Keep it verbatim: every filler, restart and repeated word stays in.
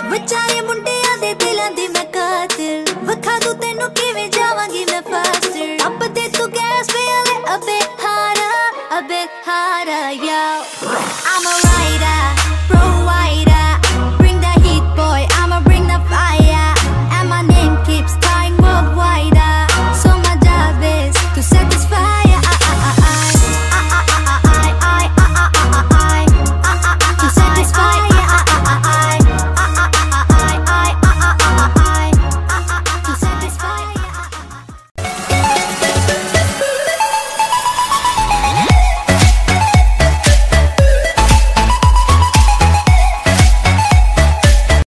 ਵਿਚਾਰੇ ਮੁੰਡਿਆਂ ਦੇ ਦਿਲਾਂ ਦੀ ਮੈਂ ਕਾਤਿਲ ਵਖਾ ਦੂ ਤੈਨੂੰ ਕਿਵੇਂ ਜਾਵਾਂਗੀ ਮੈਂ ਫਾਸਟਰ ਅੱਬ ਦੇ ਤੂੰ ਗੈਸ पे अबे हारा अबे हारा yo I'm a